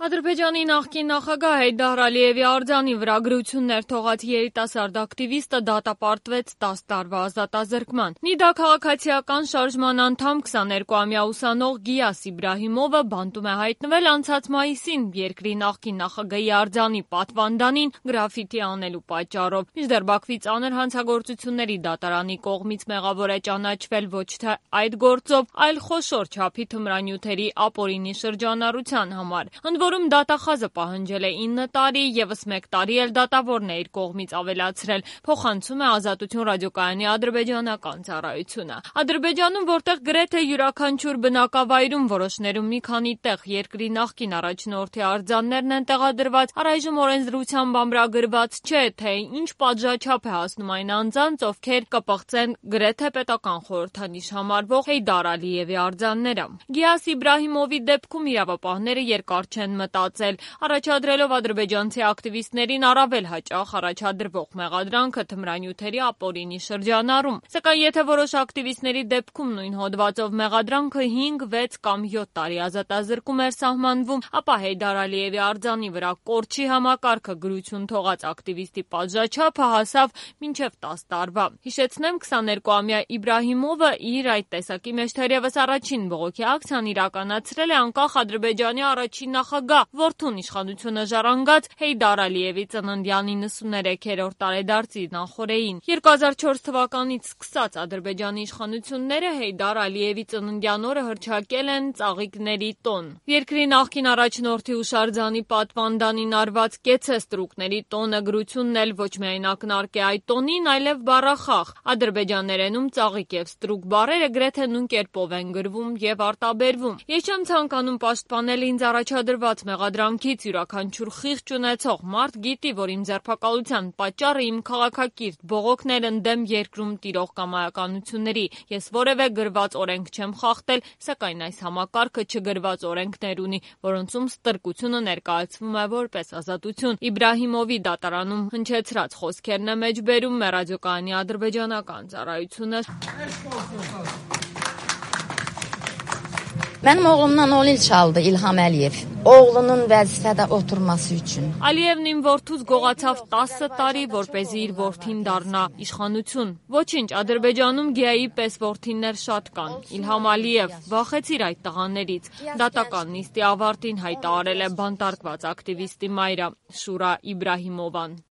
Ադրբեջանի նախկին նախագահ Հեյդար Ալիևի արձանի վրա գրություններ թողած երիտասարդ ակտիվիստը դատապարտվեց 10 տարվա ազատազրկման։ Նիդա քաղաքացիական շարժման անդամ 22-ամյա ուսանող Գիաս Իբրահիմովը բանտում է հայտնվել անցած մայիսին երկրի նախկին նախագահի արձանի պատվանդանին գրաֆիտի անելու պատճառով։ Մինչդեռ Բաքվի ծանր հանցագործությունների դատարանի կողմից մեղավոր է ճանաչվել ոչ թե այդ գործով, այլ խոշոր չափի թմրանյութերի ապօրինի շրջանառության համար։ Որում դատախազը պահանջել է 9 տարի, ևս 1 տարի էլ դատավորն է իր կողմից ավելացրել, փոխանցում է Ազատություն ռադիոկայանի ադրբեջանական ծառայությունը։ Ադրբեջանում, որտեղ գրեթե յուրաքանչյուր բնակավայրում որոշներում մի քանի տեղ երկրի նախկին առաջնորդի արձաններն են տեղադրված, առայժմ օրենսդրությամբ ամրագրված չէ, թե ինչ պատժաչափ է հասնում այն անձանց, ովքեր կպղծեն գրեթե պետական խորհրդանիշ համարվող Հեյդար Ալիևի արձանները։ Գիաս Իբրահիմովի դեպքում իրավապահները երկար չեն մտածել, առաջադրելով ադրբեջանցի ակտիվիստներին առավել հաճախ առաջադրվող մեղադրանքը թմրանյութերի ապօրինի շրջանառում։ Սակայն եթե որոշ ակտիվիստների դեպքում նույն հոդվածով մեղադրանքը 5, 6 կամ 7 տարի ազատազրկում էր սահմանվում, ապա Հեյդար Ալիևի արձանի վրա կորչի համակարգը գրություն թողած ակտիվիստի պատժաչափը հասավ մինչև 10 տարվա։ Հիշեցնեմ, 22-ամյա Իբրահիմովը իր այդ տեսակի մեջ թերևս առաջին բողոքի ակցիան իրականացրել է անկախ Ադրբեջանի առաջին նախագահ, որդուն իշխանությունը ժառանգած Հեյդար Ալիևի ծննդյան 93-րդ տարեդարձի նախօրեին։ 2004 թվականից սկսած Ադրբեջանի իշխանությունները Հեյդար Ալիևի ծննդյան օրը հռչակել են ծաղիկների տոն։ Երկրի նախկին առաջնորդի հուշարձանի պատվանդանին արված կեցե ստրուկների տոնը գրությունն էլ ոչ միայն ակնարկ է այդ տոնին, այլև բառախաղ։ Ադրբեջաներենում ծաղիկ եւ ստրուկ բառերը գրեթե նույն կերպով են գրվում եւ արտաբերվում։ Ես չեմ ցանկանում պաշտպանել ինձ առաջադրված մեղադրանքից յուրաքանչյուր խիղճ ունեցող մարդ գիտի, որ իմ ձերբակալության պատճառը իմ քաղաքակիրթ բողոքներ ընդդեմ երկրում տիրող կամայականությունների։ Ես որևէ գրված օրենք չեմ խախտել, սակայն այս համակարգը չգրված օրենքներ ունի, որոնցում ստրկությունը ներկայացվում է որպես ազատություն։ Իբրահիմովի դատարանում հնչեցրած խոսքերն է մեջբերում մեր ռադիոկայանի ադրբեջանական ծառայությունը։ Mənim oğlumdan 10 il çaldı İlham Əliyev. Oğlunun vəzifədə oturması üçün. Ալիևն իմ որդուց գողացավ 10 տարի, որպեսզի իր որդին դառնա իշխանություն։ Ոչինչ, Ադրբեջանում Գիայի պես որդիներ շատ կան։ Իլհամ Ալիև, վախեցիր այդ տղաներից։ Դատական նիստի ավարտին հայտարարել է բանտարկված ակտիվիստի մայրը Շուրա Իբրահիմովան։